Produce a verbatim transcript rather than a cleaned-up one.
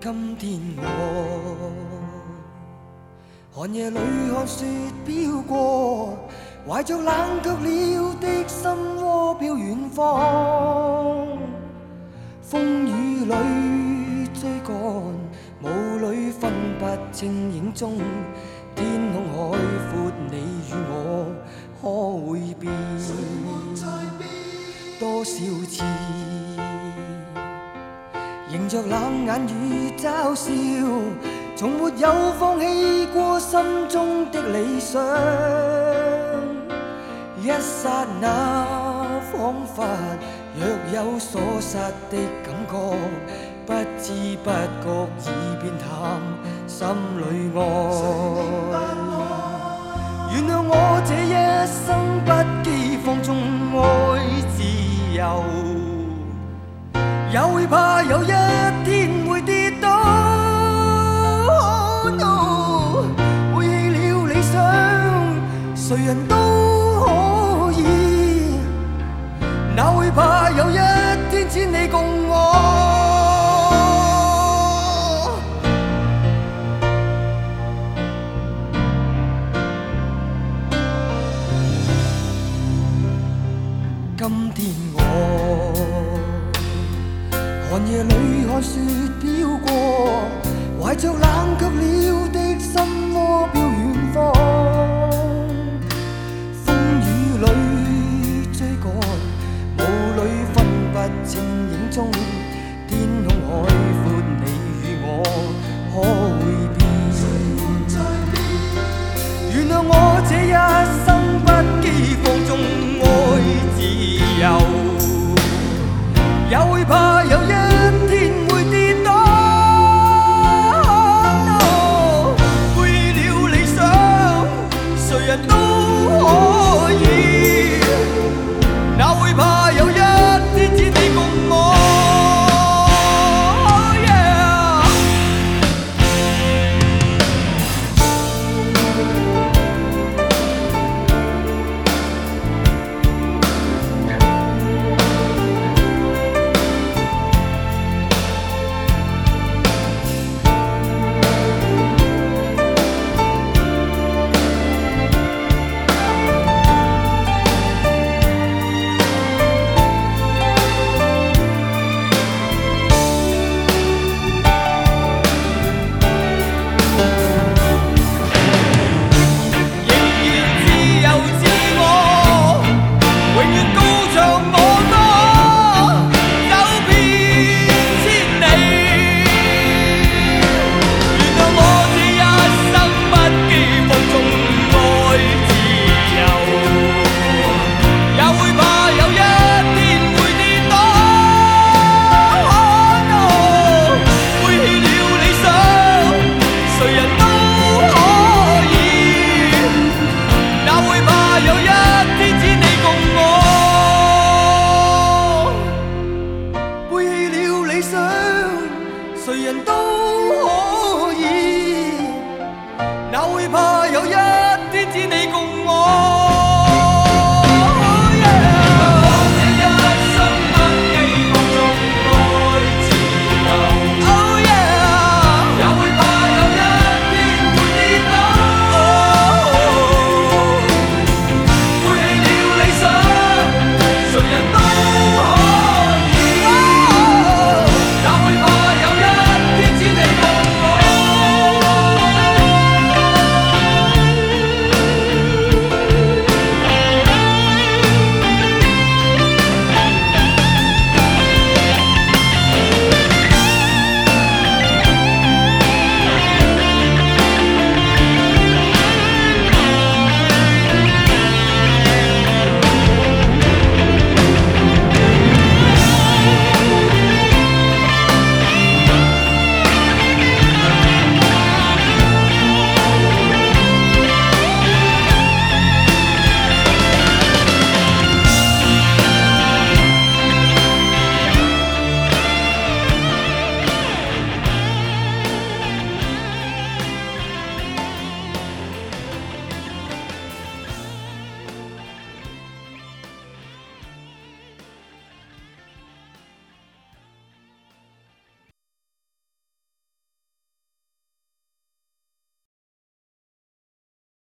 今天我寒夜里看雪飘过，怀着冷却了的心窝飘远方。风雨里追赶，雾里分不清影踪。天空海阔，你与我可会变？多少次迎着冷眼與嘲笑，從沒有放棄過心中的理想。一剎那彷彿若有所失的感覺，不知不覺已變淡心裏愛。原諒我這一生不羈放縱愛自由，也會怕有一天會跌倒。Oh no， 背棄了理想，誰人都可以，哪會怕有一天只你共我。今天我寒夜里看雪飄過，懷着冷卻了的心窩飄遠方。風雨裏追趕，霧裏分不清影蹤。